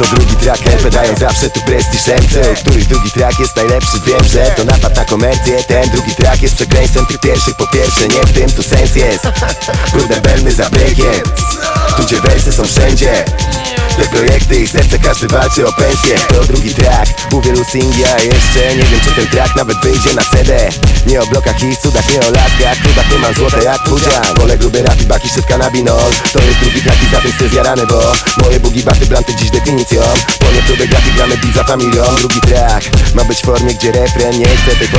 to drugi track, LP dają zawsze tu prestiż MC. Który drugi track jest najlepszy, wiem, że to napad na komercję. Ten drugi track jest przekleństwem tych pierwszych. Po pierwsze nie w tym tu sens jest. Brudne belny za breakiem, tu gdzie wersy są wszędzie. Te projekty i serce, każdy walczy o pensję. To drugi track, u wielu singli, a jeszcze nie wiem czy ten track nawet wyjdzie na CD. Nie o blokach i cudach, nie o laskach, klubach nie mam złota jak pudzian. Wolę gruby rap i baki, szybka na binol. To jest drugi track i za tym chcę zjarany, bo moje bugi, baty, blanty dziś definicją. Po nie próbę grafik, gramy beat za familią. Drugi track ma być w formie, gdzie refren nie chce tej formy